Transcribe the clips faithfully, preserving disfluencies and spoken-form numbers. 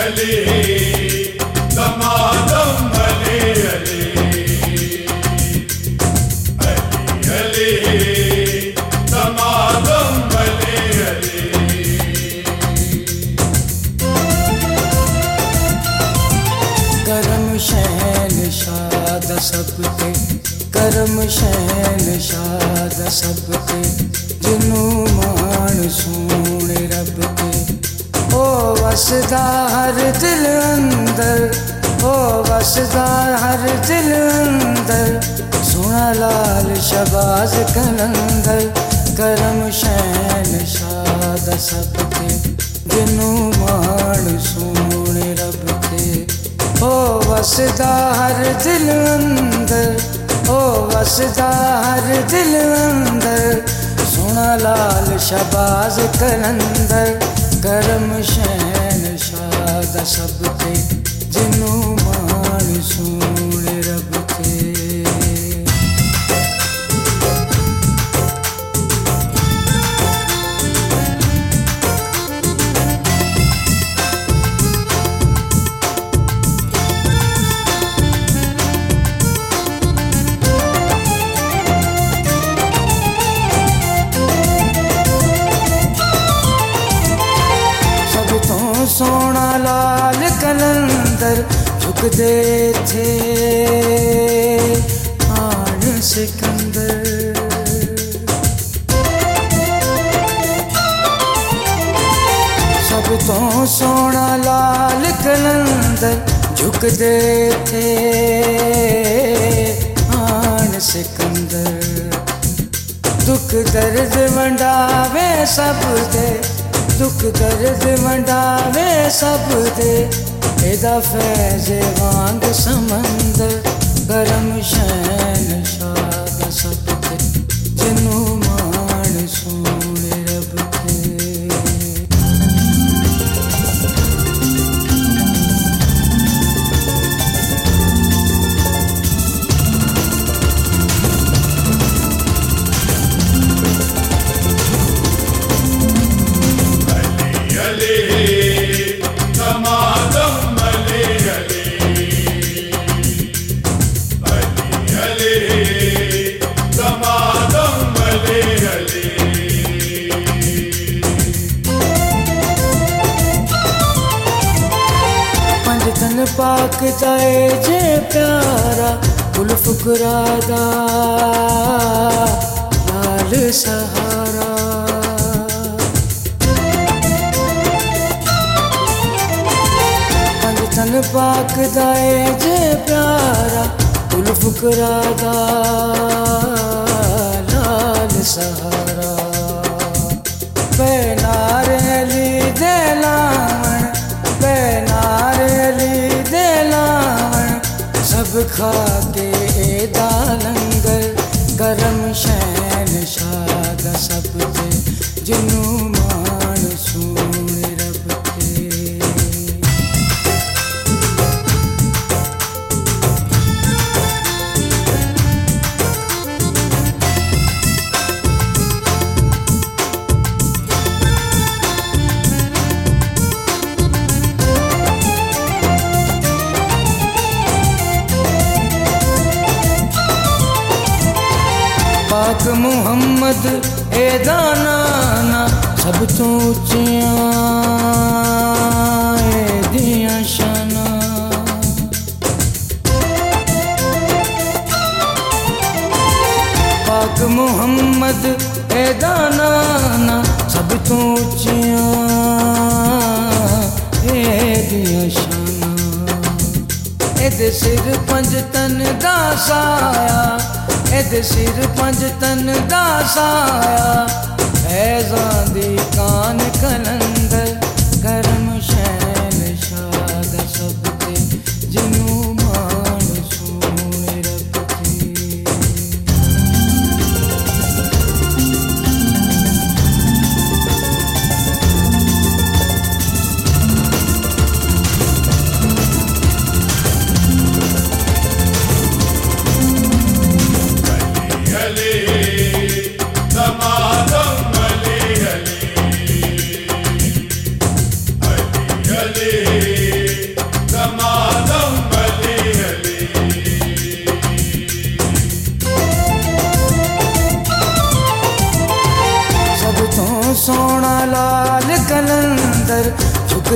अली दमादम अली अली अली अली दमादम अली अली। करम शहन शाद सबके करम शहन शाद सबके जिनू मान सोने रब के ओ वसदा हर दिल अंदर ओ वसदा हर दिल अंदर सोना लाल शबाज कलंदर। करम शहन शाद सबके जिनू मान सोने रब के ओ वसदा हर दिल अंदर ओ वसदा हर दिल अंदर सोना लाल शबाज कलंदर। करम शहन शाद सबके जिनू मान सोने रब के। सोना लाल कलंदर झुकदे थे आन सिकंदर। सब तो सोना लाल कलंदर झुकदे थे आन सिकंदर। दुख दर्द वंडावे सब दे दुख दर्द वंडावे सब दे एदा फैज़ वांग समंदर। करम शहन शाद सबके जिनू मान सोने रब के। तन पाक जाए जे प्यारा कुल फुकरा दा लाल सहारा। पंज तन पाक जाए जे प्यारा कुल फुकरा दा लाल सहारा। बैनार अली दे लावण बैनार अली दे लावण सब खा के एदा लंगर। करम शहन शाद सबके जिनू मान सोने रब के। पाक मुहम्मद एदा नाना सब तो उच्चियां एदियां शाना। पाक मुहम्मद एदा नाना सब तो उच्चियां एदियां शाना। एदे सिर पंज तन दा साया एदे सिर पंज तन दा साया फैज़ां दी कान कलंदर। करम शहन शाद सबके जिनू मान सोने रब के। अली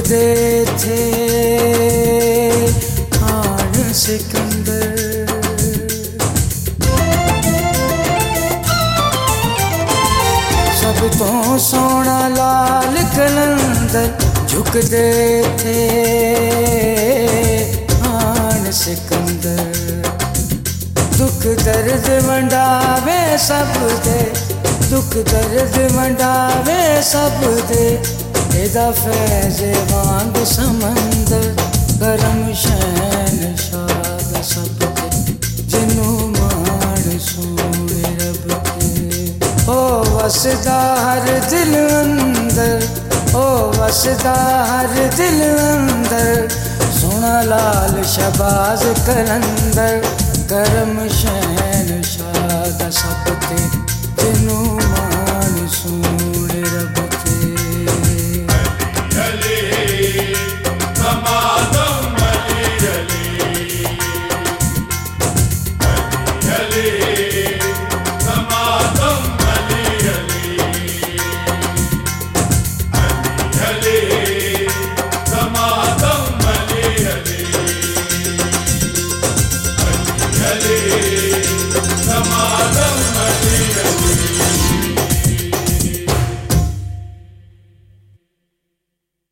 झुकदे थे खान सिकंदर। सब तो सोना लाल कलंदर झुकदे थे खान सिकंदर। दुख दर्द वंडावे सब दे, दुख दर्द वंडावे सब दे, एदा फैज़ वांग समंदर करम शहंशाह सब दे, जिन्नू मान सोने रब के। ओ वसदा हर दिल अंदर, ओ वसदा हर दिल अंदर, सोना लाल शहबाज कलंदर करम शहंशाह सब ते, जिन्नू मान सोने